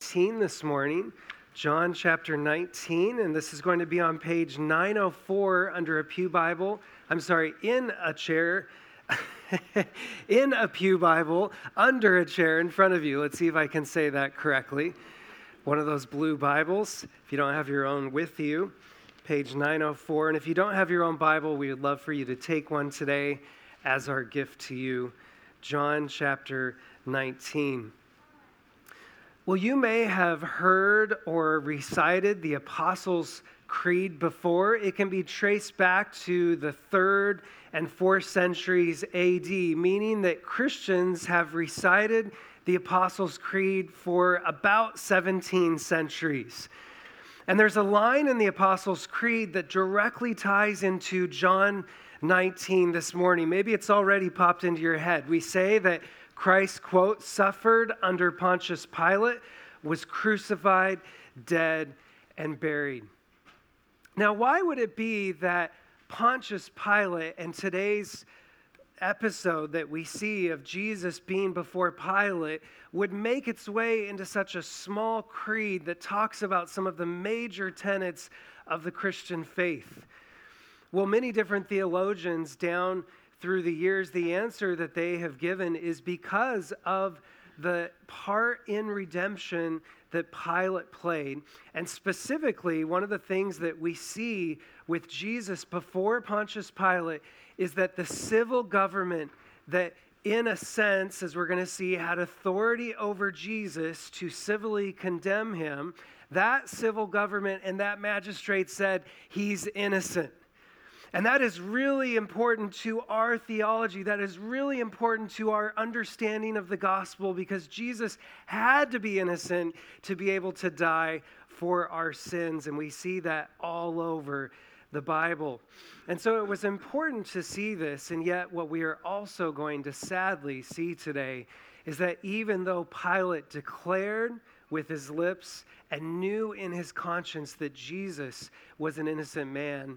19 this morning. John chapter 19, and this is going to be on page 904 under a pew Bible. In a chair, in a pew Bible, under a chair in front of you. Let's see if I can say that correctly. One of those blue Bibles, if you don't have your own with you, page 904. And if you don't have your own Bible, we would love for you to take one today as our gift to you. John chapter 19. Well, you may have heard or recited the Apostles' Creed before. It can be traced back to the 3rd and 4th centuries AD, meaning that Christians have recited the Apostles' Creed for about 17 centuries. And there's a line in the Apostles' Creed that directly ties into John 19 this morning. Maybe it's already popped into your head. We say that Christ, quote, suffered under Pontius Pilate, was crucified, dead, and buried. Now, why would it be that Pontius Pilate and today's episode that we see of Jesus being before Pilate would make its way into such a small creed that talks about some of the major tenets of the Christian faith? Well, many different theologians down through the years, the answer that they have given is because of the part in redemption that Pilate played. And specifically, one of the things that we see with Jesus before Pontius Pilate is that the civil government that, in a sense, as we're going to see, had authority over Jesus to civilly condemn him, that civil government and that magistrate said he's innocent. And that is really important to our theology. That is really important to our understanding of the gospel, because Jesus had to be innocent to be able to die for our sins. And we see that all over the Bible. And so it was important to see this. And yet what we are also going to sadly see today is that even though Pilate declared with his lips and knew in his conscience that Jesus was an innocent man,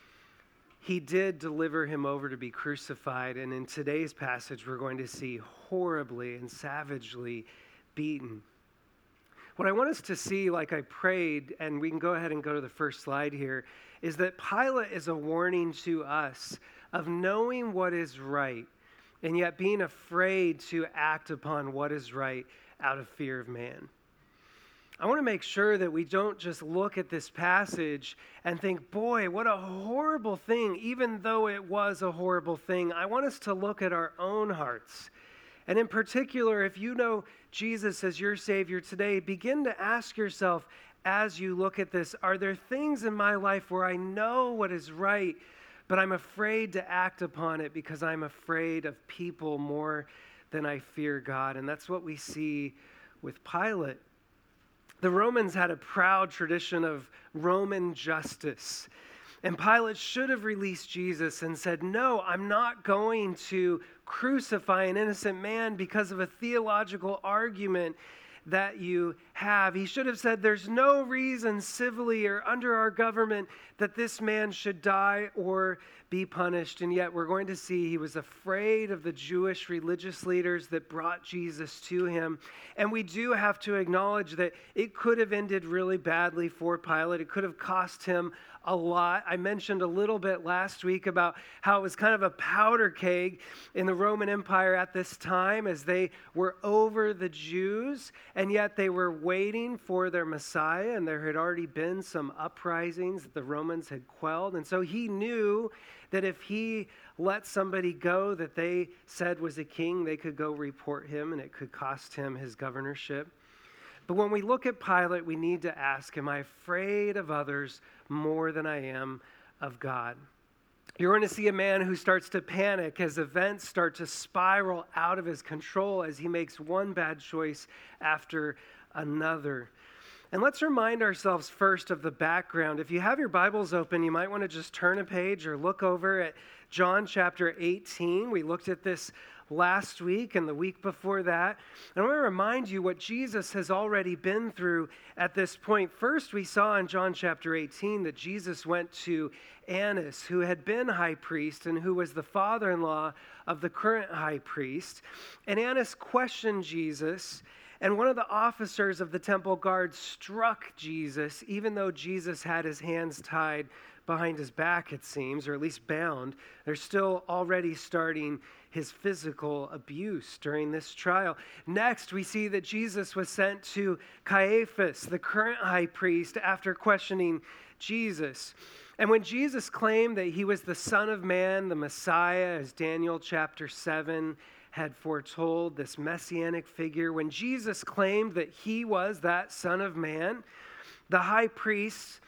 he did deliver him over to be crucified, and in today's passage, we're going to see horribly and savagely beaten. What I want us to see, like I prayed, and we can go ahead and go to the first slide here, is that Pilate is a warning to us of knowing what is right, and yet being afraid to act upon what is right out of fear of man. I want to make sure that we don't just look at this passage and think, boy, what a horrible thing, even though it was a horrible thing. I want us to look at our own hearts. And in particular, if you know Jesus as your Savior today, begin to ask yourself as you look at this, are there things in my life where I know what is right, but I'm afraid to act upon it because I'm afraid of people more than I fear God? And that's what we see with Pilate. The Romans had a proud tradition of Roman justice. And Pilate should have released Jesus and said, no, I'm not going to crucify an innocent man because of a theological argument that you have. He should have said, there's no reason civilly or under our government that this man should die or be punished. And yet we're going to see he was afraid of the Jewish religious leaders that brought Jesus to him. And we do have to acknowledge that it could have ended really badly for Pilate. It could have cost him a lot. I mentioned a little bit last week about how it was kind of a powder keg in the Roman Empire at this time as they were over the Jews, and yet they were waiting for their Messiah, and there had already been some uprisings that the Romans had quelled. And so he knew that if he let somebody go that they said was a king, they could go report him, and it could cost him his governorship. But when we look at Pilate, we need to ask, am I afraid of others more than I am of God? You're going to see a man who starts to panic as events start to spiral out of his control as he makes one bad choice after another. And let's remind ourselves first of the background. If you have your Bibles open, you might want to just turn a page or look over at John chapter 18. We looked at this last week and the week before that. And I want to remind you what Jesus has already been through at this point. First, we saw in John chapter 18 that Jesus went to Annas, who had been high priest and who was the father-in-law of the current high priest. And Annas questioned Jesus And one of the officers of the temple guard struck Jesus, even though Jesus had his hands tied behind his back, it seems, or at least bound. They're still already starting his physical abuse during this trial. Next, we see that Jesus was sent to Caiaphas, the current high priest, after questioning Jesus. And when Jesus claimed that he was the Son of Man, the Messiah, as Daniel chapter 7 had foretold, this messianic figure, when Jesus claimed that he was that Son of Man, the high priest,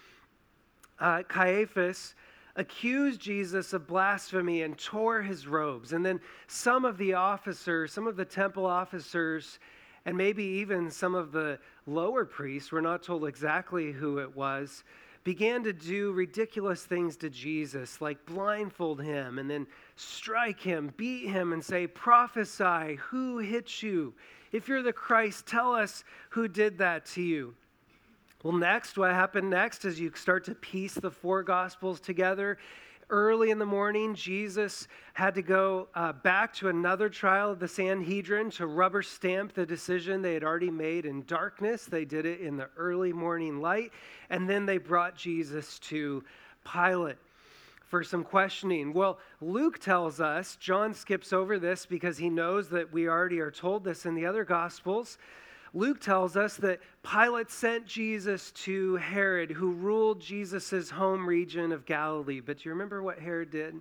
Caiaphas, accused Jesus of blasphemy and tore his robes. And then some of the officers, some of the temple officers, and maybe even some of the lower priests, we're not told exactly who it was, began to do ridiculous things to Jesus, like blindfold him and then strike him, beat him, and say, "Prophesy, who hit you? If you're the Christ, tell us who did that to you." Well, what happened next is you start to piece the four Gospels together. Early in the morning, Jesus had to go back to another trial of the Sanhedrin to rubber stamp the decision they had already made in darkness. They did it in the early morning light. And then they brought Jesus to Pilate for some questioning. Well, Luke tells us, John skips over this because he knows that we already are told this in the other Gospels. Luke tells us that Pilate sent Jesus to Herod, who ruled Jesus' home region of Galilee. But do you remember what Herod did?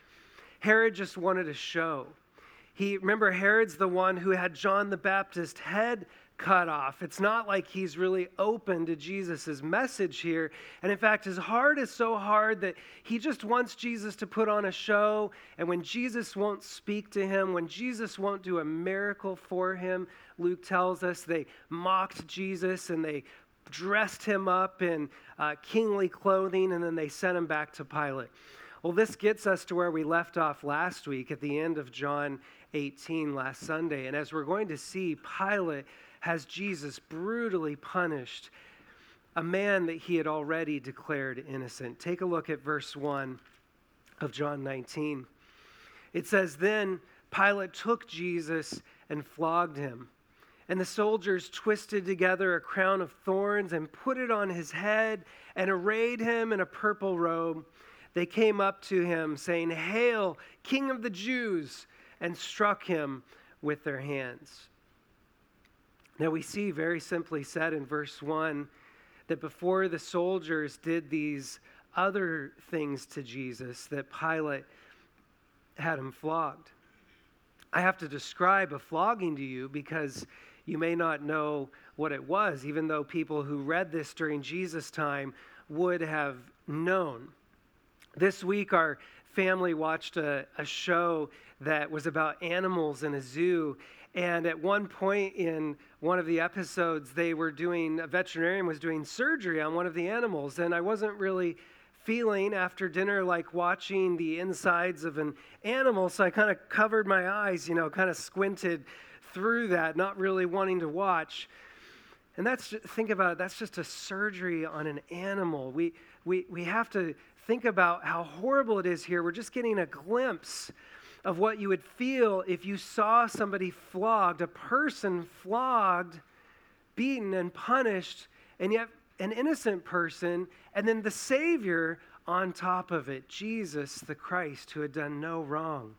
Herod just wanted a show. Remember, Herod's the one who had John the Baptist's head cut off. It's not like he's really open to Jesus' message here. And in fact, his heart is so hard that he just wants Jesus to put on a show. And when Jesus won't speak to him, when Jesus won't do a miracle for him, Luke tells us they mocked Jesus and they dressed him up in kingly clothing, and then they sent him back to Pilate. Well, this gets us to where we left off last week at the end of John 18 last Sunday. And as we're going to see, Pilate has Jesus brutally punished, a man that he had already declared innocent. Take a look at verse 1 of John 19. It says, "Then Pilate took Jesus and flogged him. And the soldiers twisted together a crown of thorns and put it on his head and arrayed him in a purple robe. They came up to him, saying, 'Hail, King of the Jews!' and struck him with their hands." Now we see very simply said in verse 1 that before the soldiers did these other things to Jesus, that Pilate had him flogged. I have to describe a flogging to you because you may not know what it was, even though people who read this during Jesus' time would have known. This week, our family watched a show that was about animals in a zoo. And at one point in one of the episodes, a veterinarian was doing surgery on one of the animals. And I wasn't really feeling after dinner like watching the insides of an animal. So I kind of covered my eyes, kind of squinted through that, not really wanting to watch. And think about it, that's just a surgery on an animal. We have to think about how horrible it is here. We're just getting a glimpse of what you would feel if you saw somebody flogged, a person flogged, beaten, and punished, and yet an innocent person, and then the Savior on top of it, Jesus the Christ, who had done no wrong.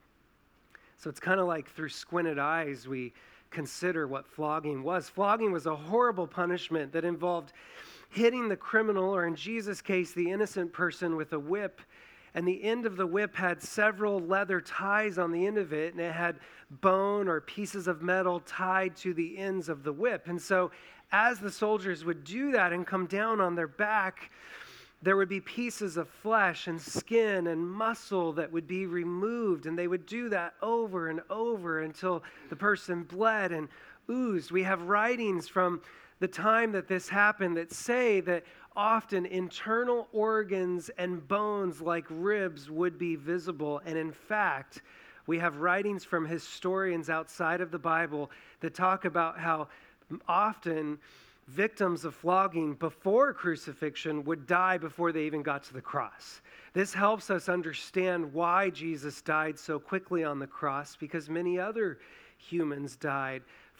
So it's kind of like through squinted eyes we consider what flogging was. Flogging was a horrible punishment that involved hitting the criminal, or in Jesus' case, the innocent person, with a whip. And the end of the whip had several leather ties on the end of it, and it had bone or pieces of metal tied to the ends of the whip. And so as the soldiers would do that and come down on their back, there would be pieces of flesh and skin and muscle that would be removed, and they would do that over and over until the person bled and oozed. We have writings from the time that this happened that say that often internal organs and bones like ribs would be visible. And in fact, we have writings from historians outside of the Bible that talk about how often victims of flogging before crucifixion would die before they even got to the cross. This helps us understand why Jesus died so quickly on the cross, because many other humans died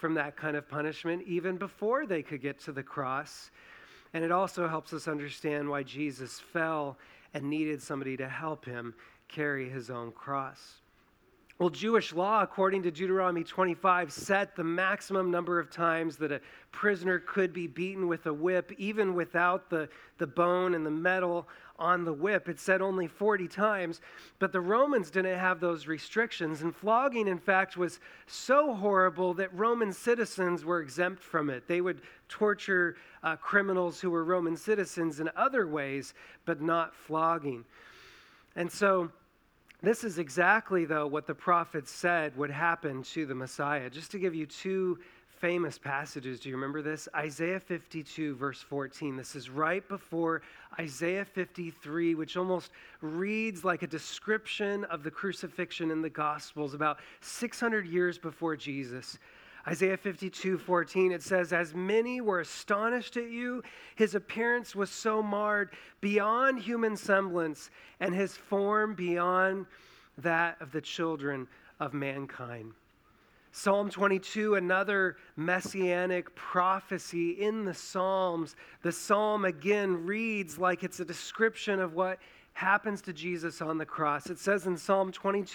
from that kind of punishment even before they could get to the cross. And it also helps us understand why Jesus fell and needed somebody to help him carry his own cross. Well, Jewish law, according to Deuteronomy 25, set the maximum number of times that a prisoner could be beaten with a whip, even without the bone and the metal on the whip. It said only 40 times, but the Romans didn't have those restrictions. And flogging, in fact, was so horrible that Roman citizens were exempt from it. They would torture criminals who were Roman citizens in other ways, but not flogging. And so this is exactly, though, what the prophets said would happen to the Messiah. Just to give you two famous passages, do you remember this? Isaiah 52, verse 14. This is right before Isaiah 53, which almost reads like a description of the crucifixion in the Gospels, about 600 years before Jesus. Isaiah 52:14, it says, "As many were astonished at you, his appearance was so marred beyond human semblance, and his form beyond that of the children of mankind." Psalm 22, another messianic prophecy in the Psalms. The psalm again reads like it's a description of what happens to Jesus on the cross. It says in Psalm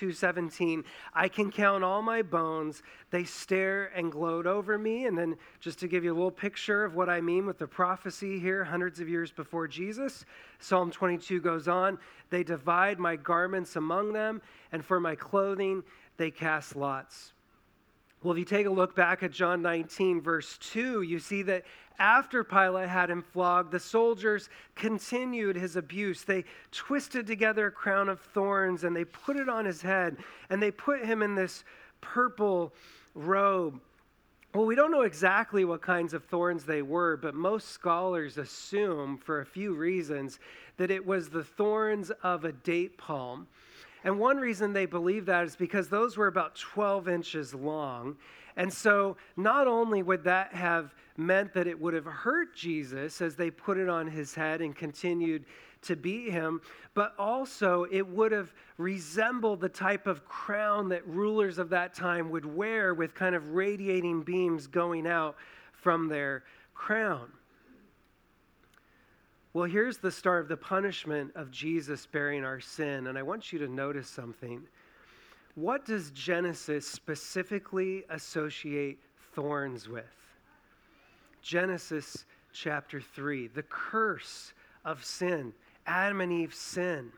22:17, "I can count all my bones. They stare and gloat over me." And then just to give you a little picture of what I mean with the prophecy here, hundreds of years before Jesus, Psalm 22 goes on, "They divide my garments among them, and for my clothing they cast lots." Well, if you take a look back at John 19, verse 2, you see that after Pilate had him flogged, the soldiers continued his abuse. They twisted together a crown of thorns and they put it on his head, and they put him in this purple robe. Well, we don't know exactly what kinds of thorns they were, but most scholars assume, for a few reasons, that it was the thorns of a date palm. And one reason they believe that is because those were about 12 inches long. And so not only would that have meant that it would have hurt Jesus as they put it on his head and continued to beat him, but also it would have resembled the type of crown that rulers of that time would wear, with kind of radiating beams going out from their crown. Well, here's the start of the punishment of Jesus bearing our sin, and I want you to notice something. What does Genesis specifically associate thorns with? Genesis chapter 3, the curse of sin, Adam and Eve's sin.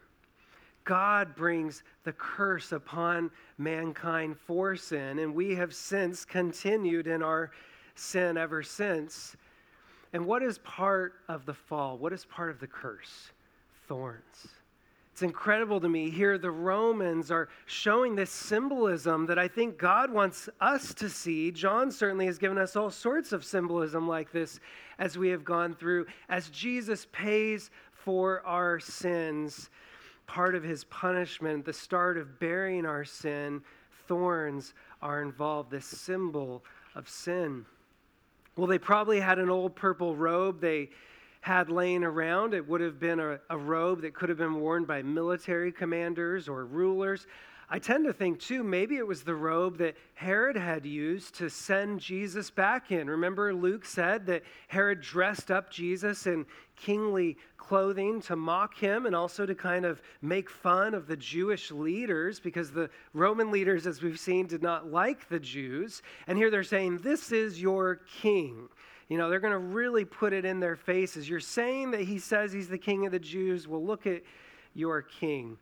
God brings the curse upon mankind for sin, and we have since continued in our sin ever since. And what is part of the fall? What is part of the curse? Thorns. It's incredible to me. Here, the Romans are showing this symbolism that I think God wants us to see. John certainly has given us all sorts of symbolism like this as we have gone through. As Jesus pays for our sins, part of his punishment, the start of bearing our sin, thorns are involved, this symbol of sin. Well, they probably had an old purple robe they had laying around. It would have been a robe that could have been worn by military commanders or rulers. I tend to think, too, maybe it was the robe that Herod had used to send Jesus back in. Remember, Luke said that Herod dressed up Jesus in kingly clothing to mock him and also to kind of make fun of the Jewish leaders, because the Roman leaders, as we've seen, did not like the Jews. And here they're saying, "This is your king." You know, they're going to really put it in their faces. "You're saying that he says he's the king of the Jews. Well, look at your king."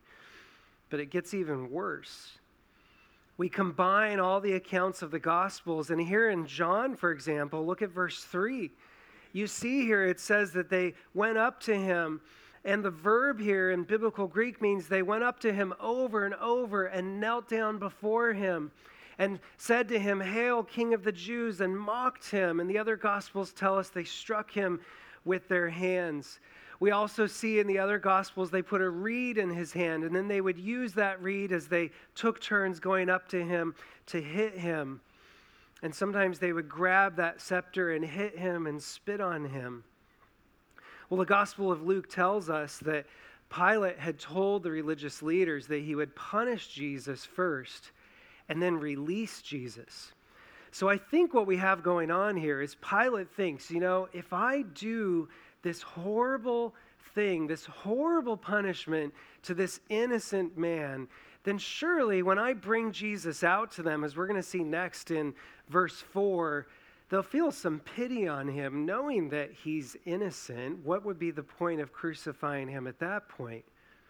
But it gets even worse. We combine all the accounts of the Gospels, and here in John, for example, look at verse 3. You see here it says that they went up to him, and the verb here in biblical Greek means they went up to him over and over and knelt down before him and said to him, "Hail, King of the Jews," and mocked him. And the other Gospels tell us they struck him with their hands. We also see in the other Gospels they put a reed in his hand, and then they would use that reed as they took turns going up to him to hit him. And sometimes they would grab that scepter and hit him and spit on him. Well, the Gospel of Luke tells us that Pilate had told the religious leaders that he would punish Jesus first and then release Jesus. So I think what we have going on here is Pilate thinks, if I do this horrible thing, this horrible punishment to this innocent man, then surely when I bring Jesus out to them, as we're going to see next in verse 4, they'll feel some pity on him, knowing that he's innocent. What would be the point of crucifying him at that point?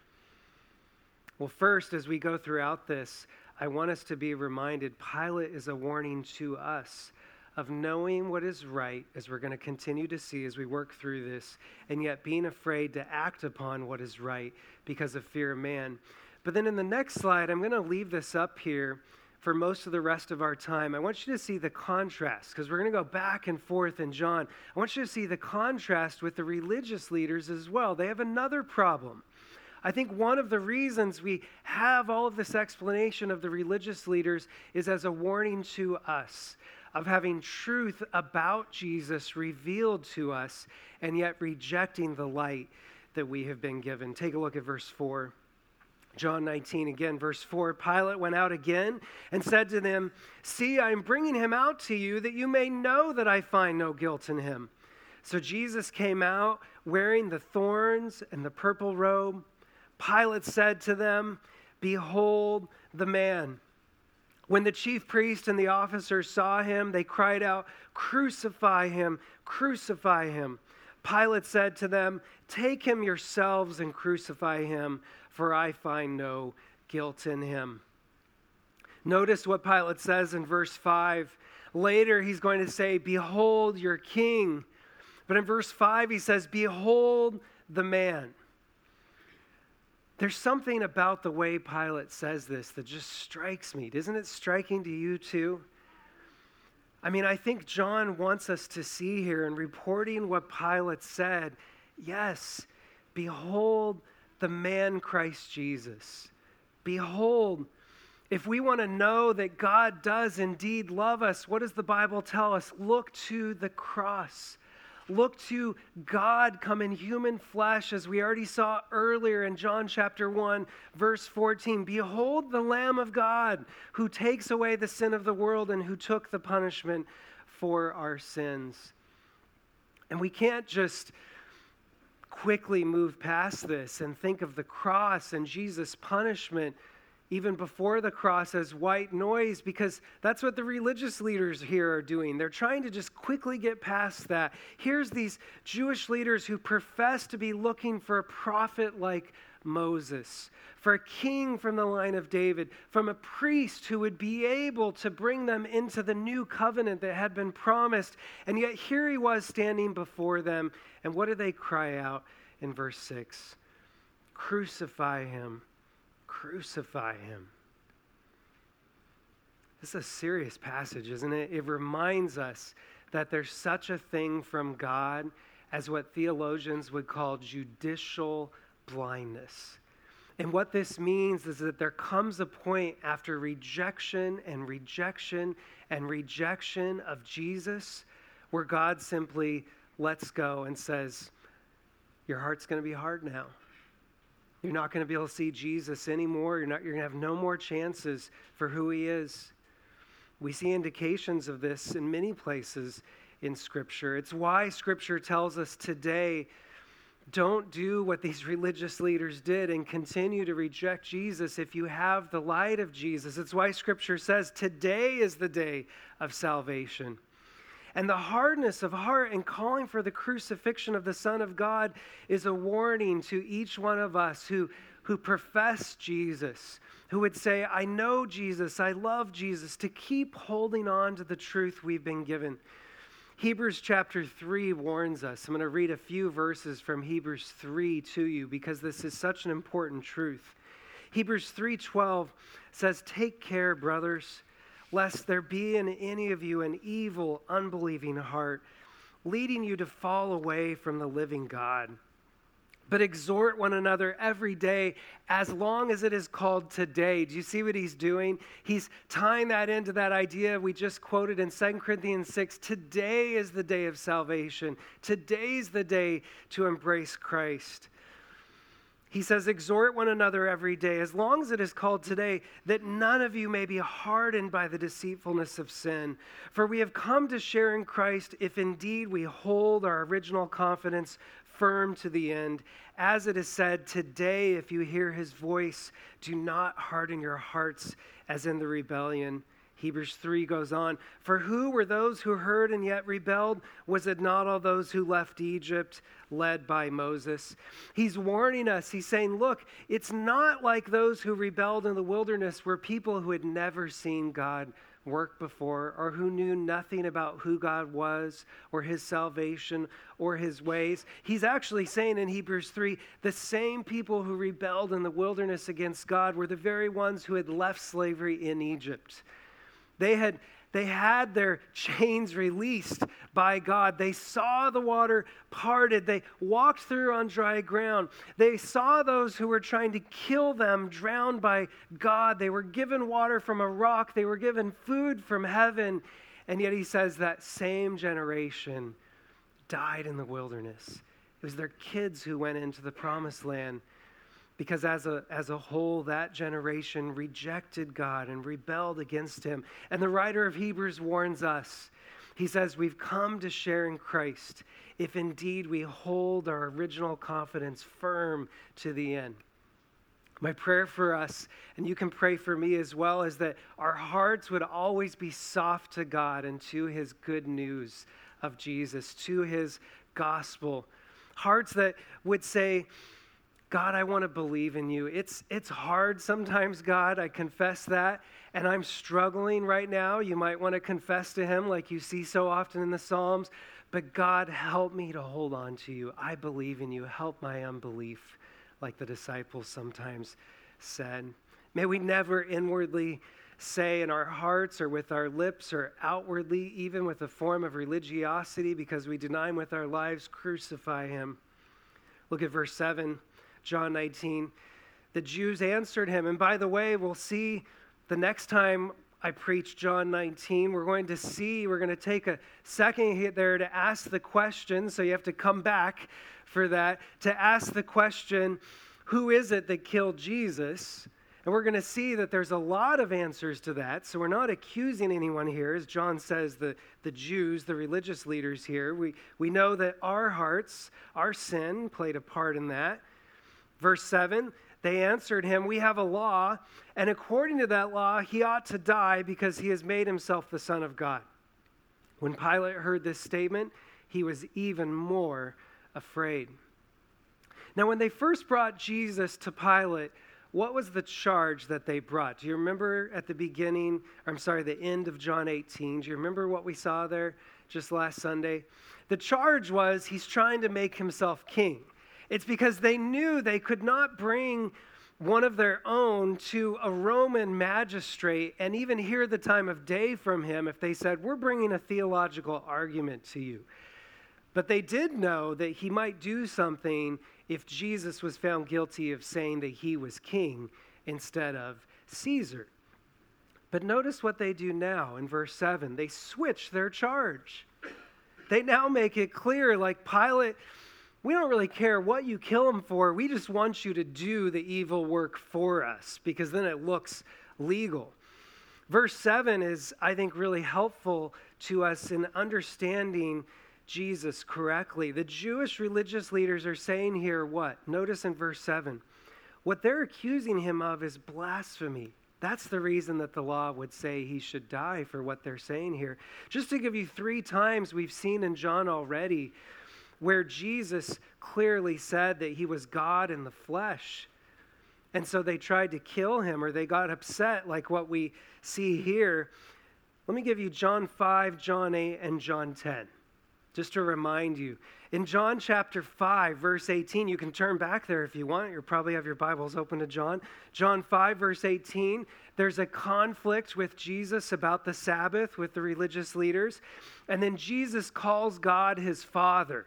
Well, first, as we go throughout this, I want us to be reminded Pilate is a warning to us of knowing what is right, as we're going to continue to see as we work through this, and yet being afraid to act upon what is right because of fear of man. But then in the next slide, I'm going to leave this up here for most of the rest of our time. I want you to see the contrast, because we're going to go back and forth in John. I want you to see the contrast with the religious leaders as well. They have another problem. I think one of the reasons we have all of this explanation of the religious leaders is as a warning to us of having truth about Jesus revealed to us and yet rejecting the light that we have been given. Take a look at verse 4. John 19 again, verse 4. Pilate went out again and said to them, "See, I am bringing him out to you that you may know that I find no guilt in him." So Jesus came out wearing the thorns and the purple robe. Pilate said to them, "Behold the man." When the chief priest and the officers saw him, they cried out, "Crucify him, crucify him." Pilate said to them, "Take him yourselves and crucify him, for I find no guilt in him." Notice what Pilate says in verse 5. Later he's going to say, "Behold your king." But in verse 5 he says, "Behold the man." There's something about the way Pilate says this that just strikes me. Isn't it striking to you too? I mean, I think John wants us to see here in reporting what Pilate said, yes, behold the man Christ Jesus. Behold, if we want to know that God does indeed love us, what does the Bible tell us? Look to the cross. Look to God come in human flesh, as we already saw earlier in John chapter 1, verse 14. Behold the Lamb of God who takes away the sin of the world and who took the punishment for our sins. And we can't just quickly move past this and think of the cross and Jesus' punishment even before the cross as white noise, because that's what the religious leaders here are doing. They're trying to just quickly get past that. Here's these Jewish leaders who profess to be looking for a prophet like Moses, for a king from the line of David, from a priest who would be able to bring them into the new covenant that had been promised. And yet here he was standing before them. And what do they cry out in verse 6? Crucify him. Crucify him. This is a serious passage, isn't it? It reminds us that there's such a thing from God as what theologians would call judicial blindness. And what this means is that there comes a point after rejection and rejection and rejection of Jesus where God simply lets go and says, your heart's going to be hard now. You're not going to be able to see Jesus anymore. You're going to have no more chances for who he is. We see indications of this in many places in Scripture. It's why Scripture tells us today, don't do what these religious leaders did and continue to reject Jesus if you have the light of Jesus. It's why Scripture says today is the day of salvation. And the hardness of heart in calling for the crucifixion of the Son of God is a warning to each one of us who profess Jesus, who would say, I know Jesus, I love Jesus, to keep holding on to the truth we've been given. Hebrews chapter 3 warns us. I'm going to read a few verses from Hebrews 3 to you because this is such an important truth. Hebrews 3:12 says, take care, brothers, lest there be in any of you an evil, unbelieving heart, leading you to fall away from the living God. But exhort one another every day, as long as it is called today. Do you see what he's doing? He's tying that into that idea we just quoted in 2 Corinthians 6. Today is the day of salvation. Today's the day to embrace Christ. He says, exhort one another every day, as long as it is called today, that none of you may be hardened by the deceitfulness of sin. For we have come to share in Christ if indeed we hold our original confidence firm to the end. As it is said, today, if you hear his voice, do not harden your hearts as in the rebellion. Hebrews 3 goes on, for who were those who heard and yet rebelled? Was it not all those who left Egypt, led by Moses? He's warning us. He's saying, look, it's not like those who rebelled in the wilderness were people who had never seen God work before, or who knew nothing about who God was or his salvation or his ways. He's actually saying in Hebrews 3, the same people who rebelled in the wilderness against God were the very ones who had left slavery in Egypt. They had their chains released by God. They saw the water parted. They walked through on dry ground. They saw those who were trying to kill them drowned by God. They were given water from a rock. They were given food from heaven. And yet he says that same generation died in the wilderness. It was their kids who went into the promised land. Because as a whole, that generation rejected God and rebelled against him. And the writer of Hebrews warns us. He says, we've come to share in Christ if indeed we hold our original confidence firm to the end. My prayer for us, and you can pray for me as well, is that our hearts would always be soft to God and to his good news of Jesus, to his gospel. Hearts that would say, God, I want to believe in you. It's hard sometimes, God. I confess that. And I'm struggling right now. You might want to confess to him like you see so often in the Psalms. But God, help me to hold on to you. I believe in you. Help my unbelief, like the disciples sometimes said. May we never inwardly say in our hearts or with our lips or outwardly, even with a form of religiosity, because we deny him with our lives, crucify him. Look at verse 7. John 19, the Jews answered him. And by the way, we'll see the next time I preach John 19, we're going to take a second there to ask the question. So you have to come back for that, to ask the question, who is it that killed Jesus? And we're going to see that there's a lot of answers to that. So we're not accusing anyone here. As John says, the Jews, the religious leaders here, we know that our hearts, our sin played a part in that. Verse 7, they answered him, we have a law, and according to that law, he ought to die because he has made himself the Son of God. When Pilate heard this statement, he was even more afraid. Now, when they first brought Jesus to Pilate, what was the charge that they brought? Do you remember at the end of John 18? Do you remember what we saw there just last Sunday? The charge was he's trying to make himself king. It's because they knew they could not bring one of their own to a Roman magistrate and even hear the time of day from him if they said, we're bringing a theological argument to you. But they did know that he might do something if Jesus was found guilty of saying that he was king instead of Caesar. But notice what they do now in verse 7. They switch their charge. They now make it clear, like Pilate, we don't really care what you kill him for. We just want you to do the evil work for us because then it looks legal. Verse 7 is, I think, really helpful to us in understanding Jesus correctly. The Jewish religious leaders are saying here what? Notice in verse 7. What they're accusing him of is blasphemy. That's the reason that the law would say he should die for what they're saying here. Just to give you 3 times we've seen in John already where Jesus clearly said that he was God in the flesh. And so they tried to kill him or they got upset like what we see here. Let me give you John 5, John 8, and John 10. Just to remind you. In John chapter 5, verse 18, you can turn back there if you want. You probably have your Bibles open to John. John 5, verse 18, there's a conflict with Jesus about the Sabbath with the religious leaders. And then Jesus calls God his Father.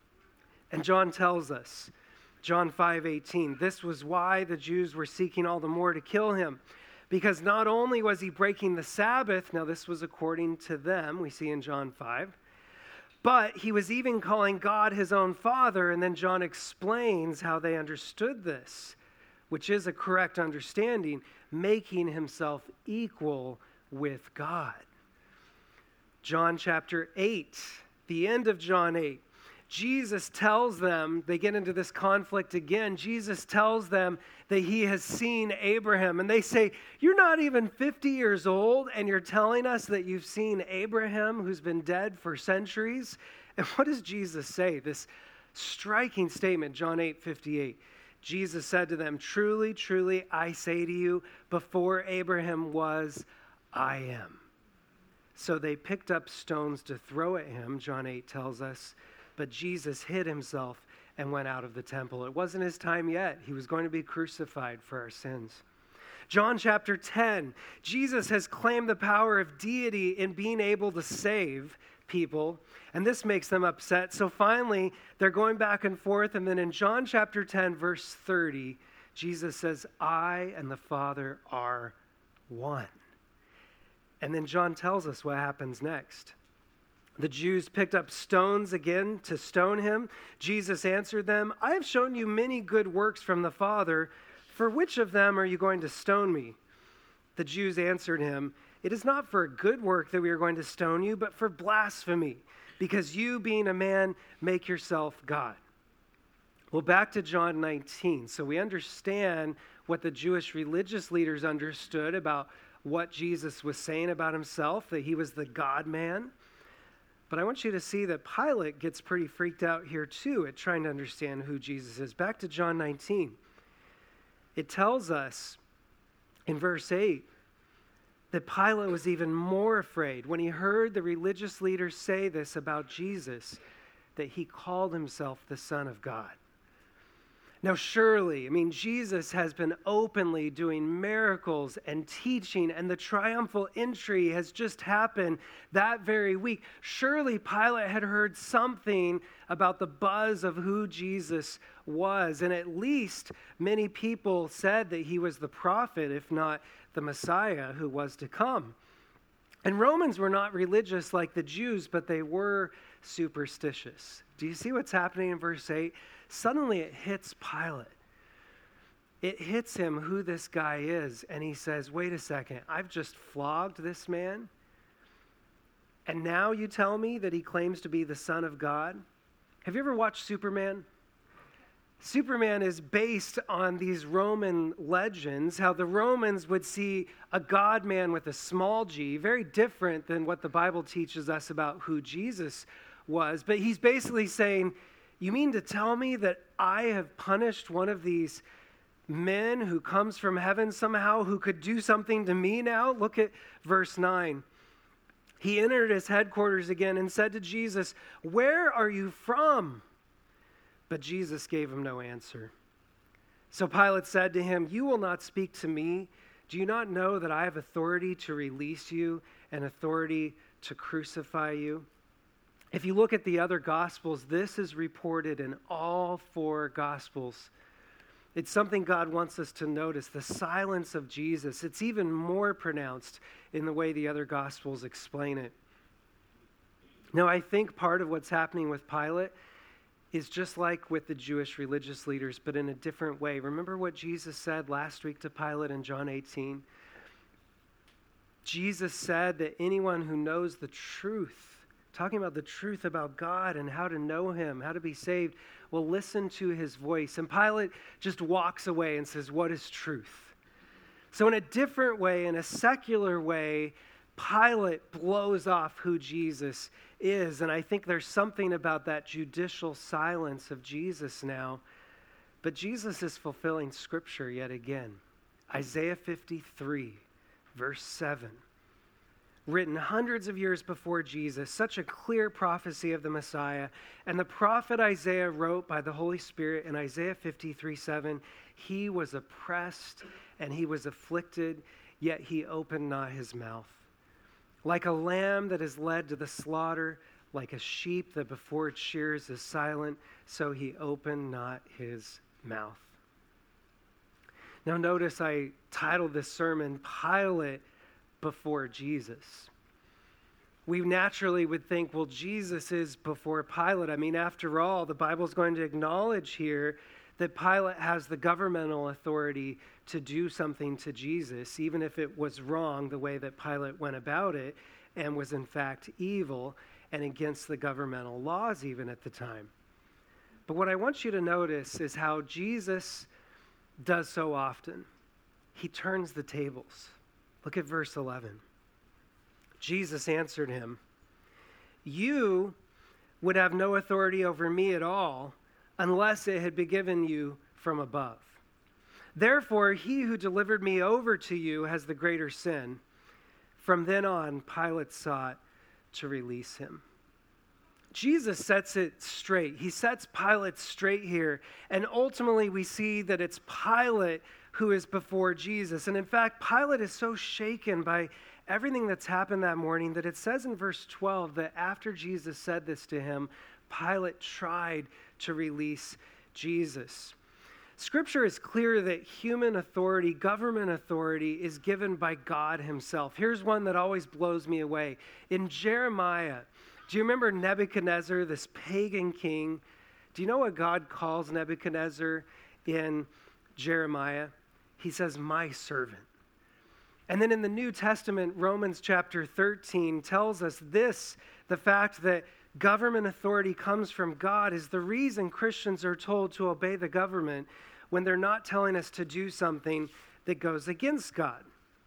And John tells us, John 5:18, this was why the Jews were seeking all the more to kill him. Because not only was he breaking the Sabbath, now this was according to them, we see in John 5, But he was even calling God his own Father, and then John explains how they understood this, which is a correct understanding, making himself equal with God. John chapter 8, the end of John 8, Jesus tells them, they get into this conflict again, Jesus tells them that he has seen Abraham. And they say, you're not even 50 years old, and you're telling us that you've seen Abraham, who's been dead for centuries? And what does Jesus say? This striking statement, John 8:58. Jesus said to them, truly, truly, I say to you, before Abraham was, I am. So they picked up stones to throw at him, John 8 tells us. But Jesus hid himself and went out of the temple. It wasn't his time yet. He was going to be crucified for our sins. John chapter 10, Jesus has claimed the power of deity in being able to save people, and this makes them upset. So finally, they're going back and forth, and then in John chapter 10, verse 30, Jesus says, I and the Father are one. And then John tells us what happens next. The Jews picked up stones again to stone him. Jesus answered them, I have shown you many good works from the Father. For which of them are you going to stone me? The Jews answered him, it is not for a good work that we are going to stone you, but for blasphemy, because you, being a man, make yourself God. Well, back to John 19. So we understand what the Jewish religious leaders understood about what Jesus was saying about himself, that he was the God-man. But I want you to see that Pilate gets pretty freaked out here too at trying to understand who Jesus is. Back to John 19. It tells us in verse 8 that Pilate was even more afraid when he heard the religious leaders say this about Jesus, that he called himself the Son of God. Now surely, Jesus has been openly doing miracles and teaching, and the triumphal entry has just happened that very week. Surely Pilate had heard something about the buzz of who Jesus was, and at least many people said that he was the prophet, if not the Messiah who was to come. And Romans were not religious like the Jews, but they were superstitious. Do you see what's happening in verse 8? Suddenly it hits Pilate. It hits him who this guy is, and he says, wait a second, I've just flogged this man, and now you tell me that he claims to be the Son of God? Have you ever watched Superman? Superman is based on these Roman legends, how the Romans would see a God-man with a small g, very different than what the Bible teaches us about who Jesus was. But he's basically saying, you mean to tell me that I have punished one of these men who comes from heaven somehow, who could do something to me now? Look at verse 9. He entered his headquarters again and said to Jesus, where are you from? But Jesus gave him no answer. So Pilate said to him, you will not speak to me? Do you not know that I have authority to release you and authority to crucify you? If you look at the other Gospels, this is reported in all four Gospels. It's something God wants us to notice, the silence of Jesus. It's even more pronounced in the way the other Gospels explain it. Now, I think part of what's happening with Pilate is just like with the Jewish religious leaders, but in a different way. Remember what Jesus said last week to Pilate in John 18? Jesus said that anyone who knows the truth, talking about the truth about God and how to know him, how to be saved, will listen to his voice. And Pilate just walks away and says, what is truth? So in a different way, in a secular way, Pilate blows off who Jesus is. And I think there's something about that judicial silence of Jesus now. But Jesus is fulfilling Scripture yet again. Isaiah 53, verse 7. Written hundreds of years before Jesus, such a clear prophecy of the Messiah. And the prophet Isaiah wrote by the Holy Spirit in Isaiah 53:7, he was oppressed and he was afflicted, yet he opened not his mouth. Like a lamb that is led to the slaughter, like a sheep that before its shears is silent, so he opened not his mouth. Now notice I titled this sermon, Pilate before Jesus. we naturally would think, well, Jesus is before Pilate. I mean, after all, the Bible's going to acknowledge here that Pilate has the governmental authority to do something to Jesus, even if it was wrong the way that Pilate went about it and was in fact evil and against the governmental laws even at the time. But what I want you to notice is how Jesus does so often. He turns the tables. Look at verse 11. Jesus answered him, "You would have no authority over me at all unless it had been given you from above. Therefore, he who delivered me over to you has the greater sin." From then on, Pilate sought to release him. Jesus sets it straight. He sets Pilate straight here. And ultimately, we see that it's Pilate who is before Jesus. And in fact, Pilate is so shaken by everything that's happened that morning that it says in verse 12 that after Jesus said this to him, Pilate tried to release Jesus. Scripture is clear that human authority, government authority, is given by God himself. Here's one that always blows me away. In Jeremiah, do you remember Nebuchadnezzar, this pagan king? Do you know what God calls Nebuchadnezzar in Jeremiah? He says, "My servant." And then in the New Testament, Romans chapter 13 tells us this, the fact that government authority comes from God is the reason Christians are told to obey the government when they're not telling us to do something that goes against God.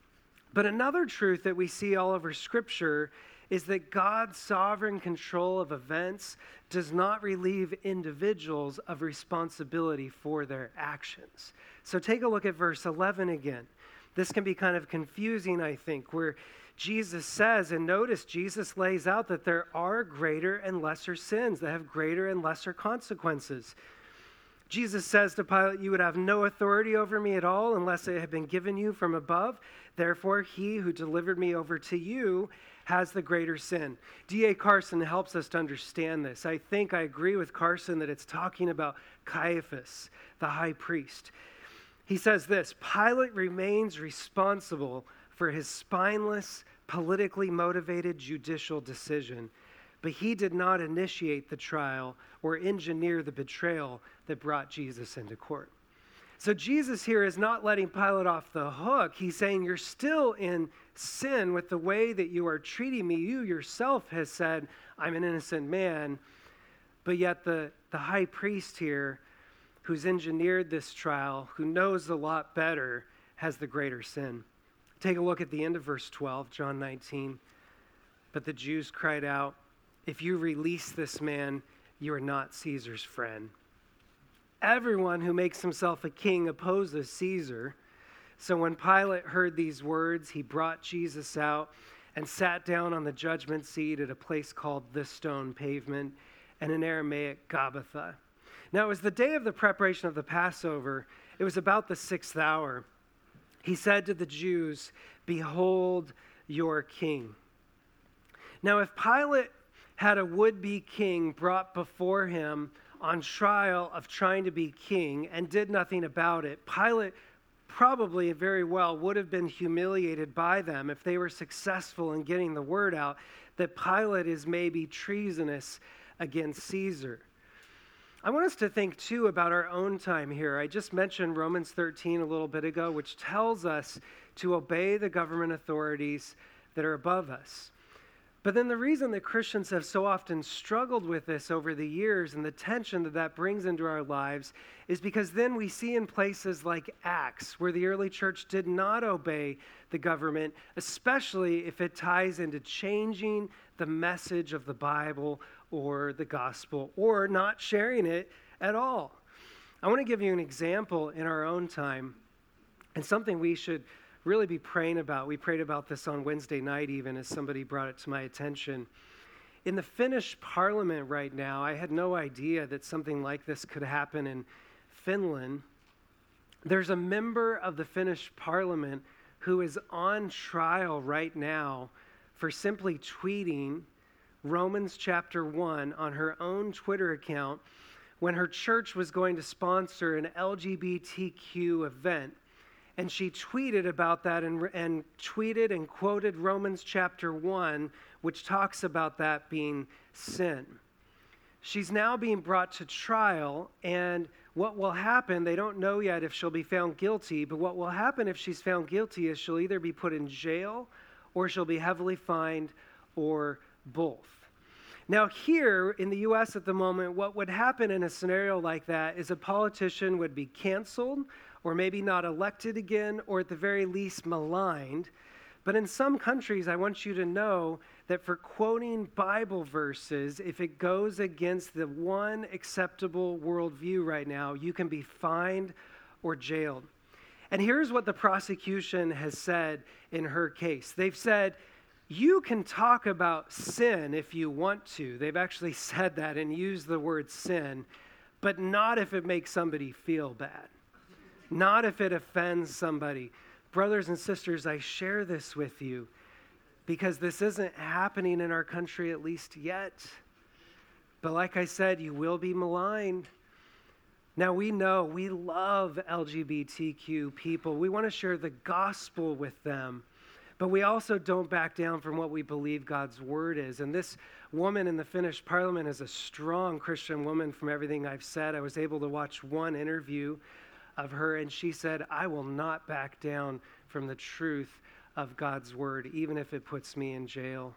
But another truth that we see all over Scripture is that God's sovereign control of events does not relieve individuals of responsibility for their actions. So take a look at verse 11 again. This can be kind of confusing, I think, where Jesus says, and notice Jesus lays out that there are greater and lesser sins that have greater and lesser consequences. Jesus says to Pilate, "You would have no authority over me at all unless it had been given you from above. Therefore, he who delivered me over to you has the greater sin." D.A. Carson helps us to understand this. I think I agree with Carson that it's talking about Caiaphas, the high priest. He says this, "Pilate remains responsible for his spineless, politically motivated judicial decision, but he did not initiate the trial or engineer the betrayal that brought Jesus into court." So Jesus here is not letting Pilate off the hook. He's saying you're still in sin with the way that you are treating me. You yourself has said, "I'm an innocent man," but yet the high priest here who's engineered this trial, who knows a lot better, has the greater sin. Take a look at the end of verse 12, John 19. "But the Jews cried out, 'If you release this man, you are not Caesar's friend.' Everyone who makes himself a king opposes Caesar. So when Pilate heard these words, he brought Jesus out and sat down on the judgment seat at a place called the Stone Pavement, and in Aramaic, Gabbatha. Now it was the day of the preparation of the Passover. It was about the 6th hour. He said to the Jews, 'Behold your king.' Now if Pilate had a would-be king brought before him on trial of trying to be king and did nothing about it, Pilate probably very well would have been humiliated by them if they were successful in getting the word out that Pilate is maybe treasonous against Caesar. I want us to think, too, about our own time here. I just mentioned Romans 13 a little bit ago, which tells us to obey the government authorities that are above us. But then the reason that Christians have so often struggled with this over the years and the tension that that brings into our lives is because then we see in places like Acts, where the early church did not obey the government, especially if it ties into changing the message of the Bible or the gospel, or not sharing it at all. I want to give you an example in our own time, and something we should really be praying about. We prayed about this on Wednesday night even as somebody brought it to my attention. In the Finnish parliament right now, I had no idea that something like this could happen in Finland. There's a member of the Finnish parliament who is on trial right now for simply tweeting Romans chapter 1 on her own Twitter account when her church was going to sponsor an LGBTQ event. And she tweeted about that and tweeted and quoted Romans chapter 1, which talks about that being sin. She's now being brought to trial, and what will happen, they don't know yet if she'll be found guilty, but what will happen if she's found guilty is she'll either be put in jail or she'll be heavily fined or both. Now here in the U.S. at the moment, what would happen in a scenario like that is a politician would be canceled or maybe not elected again, or at the very least maligned. But in some countries, I want you to know that for quoting Bible verses, if it goes against the one acceptable worldview right now, you can be fined or jailed. And here's what the prosecution has said in her case. They've said, you can talk about sin if you want to. They've actually said that and used the word sin, but not if it makes somebody feel bad. Not if it offends somebody. Brothers and sisters, I share this with you because this isn't happening in our country, at least yet. But like I said, you will be maligned. Now we know we love LGBTQ people. We want to share the gospel with them. But we also don't back down from what we believe God's word is. And this woman in the Finnish parliament is a strong Christian woman from everything I've said. I was able to watch one interview of her, and she said, I will not back down from the truth of God's word, even if it puts me in jail.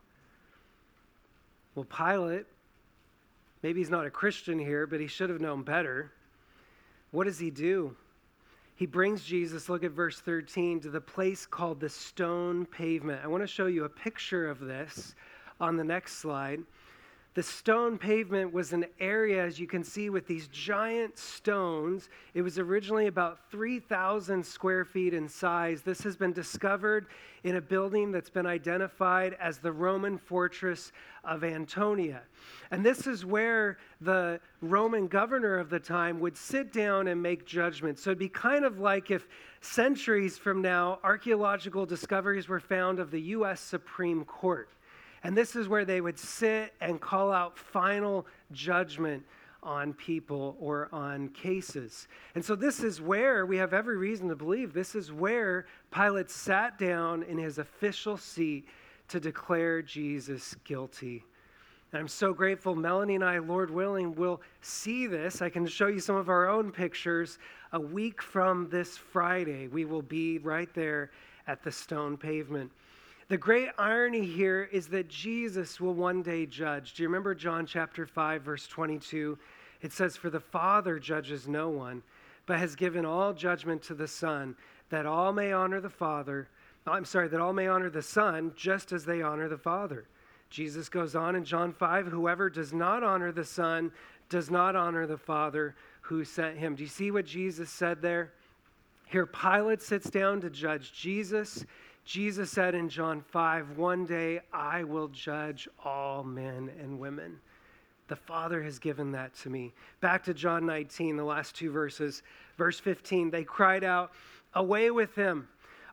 Well, Pilate, maybe he's not a Christian here, but he should have known better. What does he do? He brings Jesus, look at verse 13, to the place called the stone pavement. I want to show you a picture of this on the next slide. The stone pavement was an area, as you can see, with these giant stones. It was originally about 3,000 square feet in size. This has been discovered in a building that's been identified as the Roman fortress of Antonia. And this is where the Roman governor of the time would sit down and make judgments. So it'd be kind of like if centuries from now, archaeological discoveries were found of the U.S. Supreme Court. And this is where they would sit and call out final judgment on people or on cases. And so this is where we have every reason to believe this is where Pilate sat down in his official seat to declare Jesus guilty. And I'm so grateful Melanie and I, Lord willing, will see this. I can show you some of our own pictures. A week from this Friday, we will be right there at the stone pavement. The great irony here is that Jesus will one day judge. Do you remember John chapter 5, verse 22? It says, for the Father judges no one, but has given all judgment to the Son, that all may honor the that all may honor the Son, just as they honor the Father. Jesus goes on in John 5, whoever does not honor the Son does not honor the Father who sent him. Do you see what Jesus said there? Here Pilate sits down to judge Jesus. Jesus said in John 5, one day I will judge all men and women. The Father has given that to me. Back to John 19, the last two verses. Verse 15, they cried out, away with him,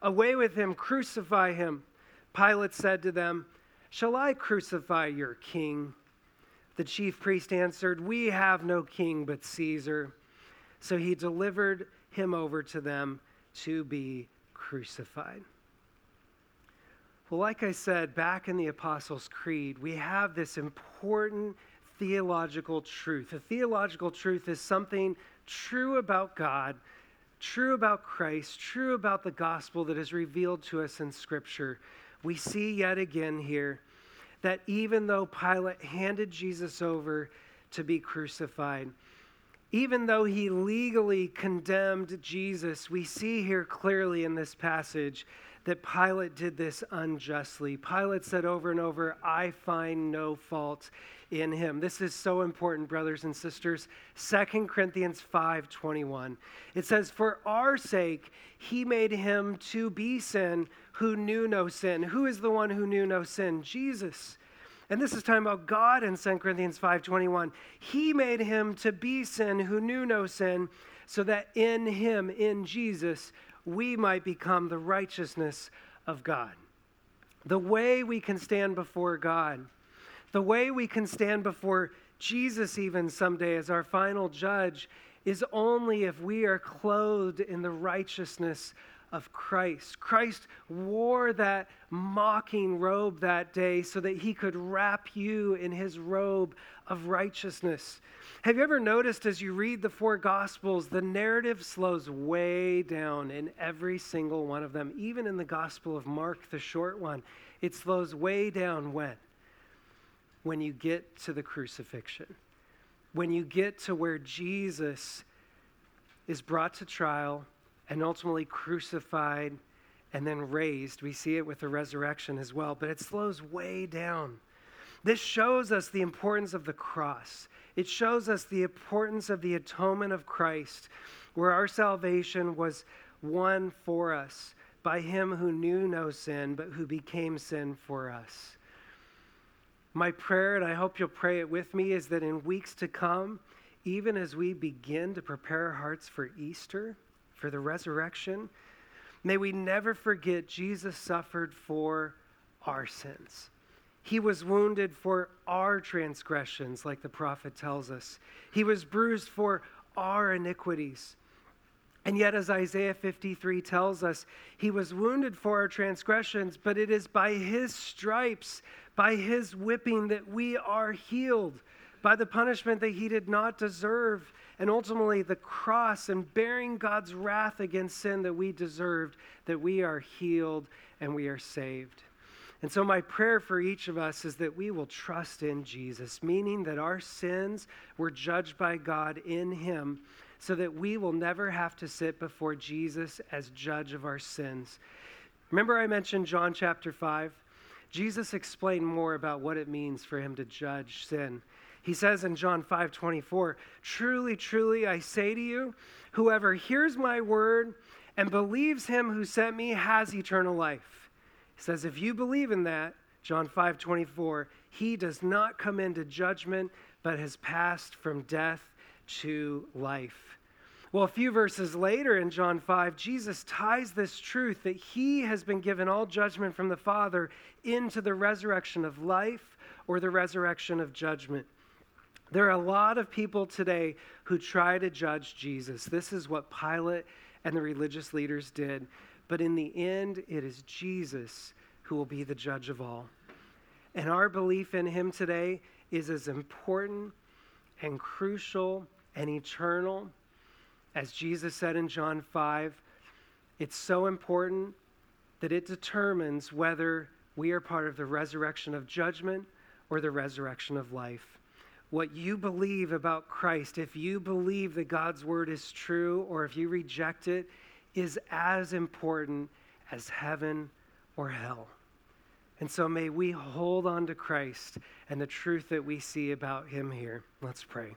crucify him. Pilate said to them, shall I crucify your king? The chief priest answered, we have no king but Caesar. So he delivered him over to them to be crucified. Well, like I said, back in the Apostles' Creed, we have this important theological truth. A theological truth is something true about God, true about Christ, true about the gospel that is revealed to us in Scripture. We see yet again here that even though Pilate handed Jesus over to be crucified, even though he legally condemned Jesus, we see here clearly in this passage that Pilate did this unjustly. Pilate said over and over, I find no fault in him. This is so important, brothers and sisters. 2 Corinthians 5:21. It says, for our sake, he made him to be sin who knew no sin. Who is the one who knew no sin? Jesus. And this is talking about God in 2 Corinthians 5:21. He made him to be sin who knew no sin, so that in him, in Jesus, we might become the righteousness of God. The way we can stand before God, the way we can stand before Jesus even someday as our final judge, is only if we are clothed in the righteousness of Christ. Christ wore that mocking robe that day so that he could wrap you in his robe of righteousness. Have you ever noticed as you read the four Gospels, the narrative slows way down in every single one of them, even in the Gospel of Mark, the short one. It slows way down when? When you get to the crucifixion. When you get to where Jesus is brought to trial and ultimately crucified and then raised. We see it with the resurrection as well, but it slows way down. This shows us the importance of the cross. It shows us the importance of the atonement of Christ, where our salvation was won for us by him who knew no sin, but who became sin for us. My prayer, and I hope you'll pray it with me, is that in weeks to come, even as we begin to prepare our hearts for Easter, for the resurrection, may we never forget Jesus suffered for our sins. He was wounded for our transgressions, like the prophet tells us. He was bruised for our iniquities. And yet, as Isaiah 53 tells us, he was wounded for our transgressions, but it is by his stripes, by his whipping, that we are healed, by the punishment that he did not deserve, and ultimately the cross and bearing God's wrath against sin that we deserved, that we are healed and we are saved. And so my prayer for each of us is that we will trust in Jesus, meaning that our sins were judged by God in him, so that we will never have to sit before Jesus as judge of our sins. Remember I mentioned John chapter 5? Jesus explained more about what it means for him to judge sin. He says in John 5:24, "Truly, truly, I say to you, whoever hears my word and believes him who sent me has eternal life." He says, if you believe in that, John 5:24, he does not come into judgment, but has passed from death to life. Well, a few verses later in John 5, Jesus ties this truth that he has been given all judgment from the Father into the resurrection of life or the resurrection of judgment. There are a lot of people today who try to judge Jesus. This is what Pilate and the religious leaders did. But in the end, it is Jesus who will be the judge of all. And our belief in him today is as important and crucial and eternal as Jesus said in John 5. It's so important that it determines whether we are part of the resurrection of judgment or the resurrection of life. What you believe about Christ, if you believe that God's word is true or if you reject it, is as important as heaven or hell. And so may we hold on to Christ and the truth that we see about him here. Let's pray.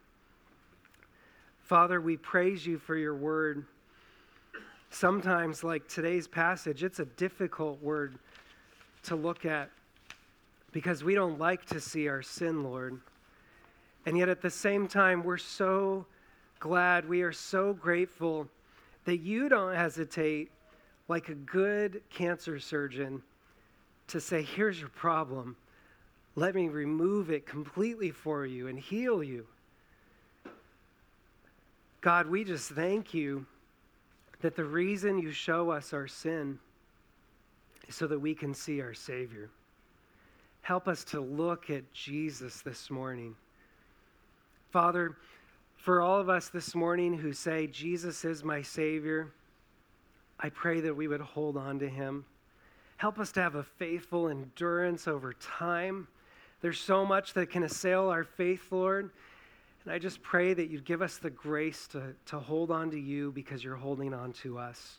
Father, we praise you for your word. Sometimes, like today's passage, it's a difficult word to look at because we don't like to see our sin, Lord. And yet at the same time, we're so glad, we are so grateful that you don't hesitate, like a good cancer surgeon, to say, here's your problem. Let me remove it completely for you and heal you. God, we just thank you that the reason you show us our sin is so that we can see our Savior. Help us to look at Jesus this morning. Father, for all of us this morning who say, Jesus is my Savior, I pray that we would hold on to him. Help us to have a faithful endurance over time. There's so much that can assail our faith, Lord. And I just pray that you'd give us the grace to hold on to you because you're holding on to us.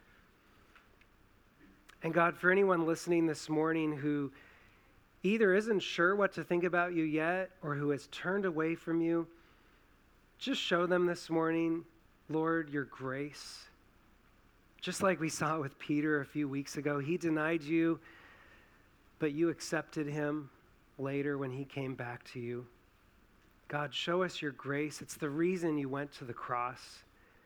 And God, for anyone listening this morning who either isn't sure what to think about you yet or who has turned away from you, just show them this morning, Lord, your grace. Just like we saw with Peter a few weeks ago, he denied you, but you accepted him later when he came back to you. God, show us your grace. It's the reason you went to the cross.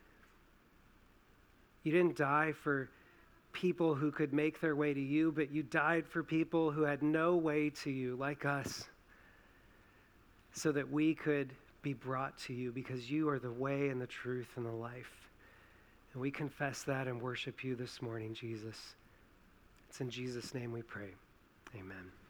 You didn't die for people who could make their way to you, but you died for people who had no way to you, like us, so that we could be brought to you because you are the way and the truth and the life. And we confess that and worship you this morning, Jesus. It's in Jesus' name we pray. Amen.